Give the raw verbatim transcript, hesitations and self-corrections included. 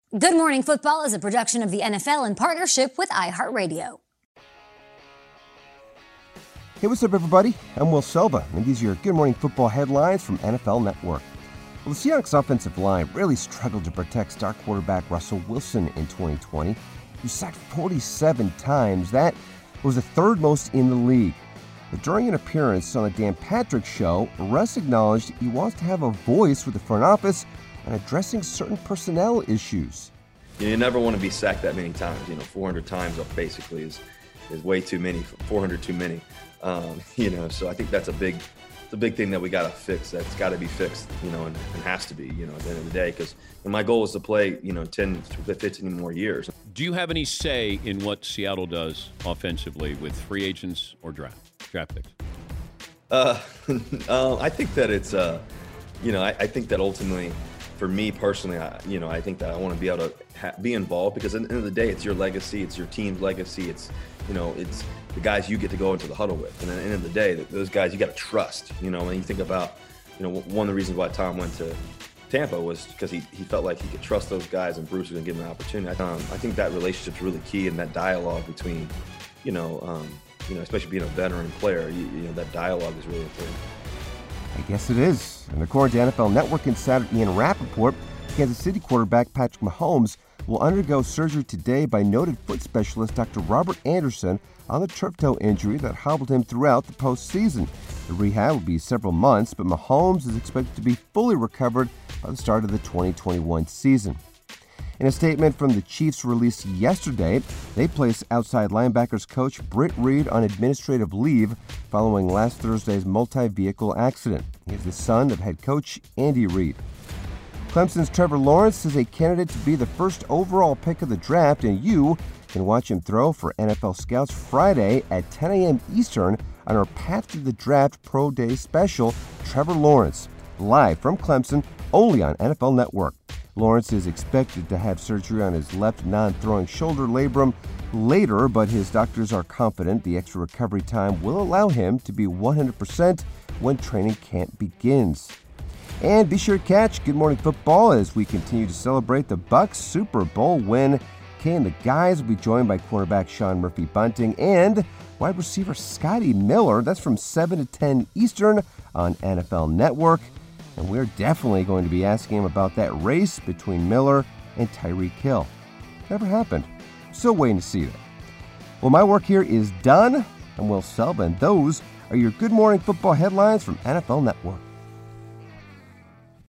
Good Morning Football is a production of the N F L in partnership with iHeartRadio. Hey, what's up, everybody? I'm Will Selva, and these are your Good Morning Football headlines from N F L Network. Well, the Seahawks offensive line really struggled to protect star quarterback Russell Wilson in twenty twenty. He was sacked forty-seven times. That was the third most in the league. But during an appearance on the Dan Patrick Show, Russ acknowledged he wants to have a voice with the front office on addressing certain personnel issues. You never want to be sacked that many times. You know, four hundred times basically is is way too many. four hundred too many. Um, you know, so I think that's a big, it's a big thing that we got to fix. That's got to be fixed. You know, and, and has to be. You know, at the end of the day, because my goal is to play. You know, ten, fifteen more years. Do you have any say in what Seattle does offensively with free agents or draft draft picks? Uh, uh, I think that it's, uh, you know, I, I think that ultimately. For me personally, I, you know, I think that I want to be able to ha- be involved because at the end of the day, it's your legacy, it's your team's legacy, it's, you know, it's the guys you get to go into the huddle with. And at the end of the day, those guys you got to trust. You know, when you think about, you know, one of the reasons why Tom went to Tampa was because he, he felt like he could trust those guys and Bruce was going to give him an opportunity. Um, I think that relationship's really key, and that dialogue between, you know, um, you know, especially being a veteran player, you, you know, that dialogue is really important. I guess it is. And according to N F L Network insider Ian Rappaport, Kansas City quarterback Patrick Mahomes will undergo surgery today by noted foot specialist Doctor Robert Anderson on the turf toe injury that hobbled him throughout the postseason. The rehab will be several months, but Mahomes is expected to be fully recovered by the start of the twenty twenty-one season. In a statement from the Chiefs released yesterday, they placed outside linebackers coach Britt Reed on administrative leave following last Thursday's multi-vehicle accident. He is the son of head coach Andy Reid. Clemson's Trevor Lawrence is a candidate to be the first overall pick of the draft, and you can watch him throw for N F L Scouts Friday at ten a.m. Eastern on our Path to the Draft Pro Day special, Trevor Lawrence, live from Clemson, only on N F L Network. Lawrence is expected to have surgery on his left non-throwing shoulder labrum later, but his doctors are confident the extra recovery time will allow him to be one hundred percent when training camp begins. And be sure to catch Good Morning Football as we continue to celebrate the Bucs Super Bowl win. Kay and the guys will be joined by cornerback Sean Murphy-Bunting and wide receiver Scotty Miller. That's from seven to ten Eastern on N F L Network. And we're definitely going to be asking him about that race between Miller and Tyreek Hill. Never happened. Still waiting to see that. Well, my work here is done. I'm Will Selva, and those are your Good Morning Football headlines from N F L Network.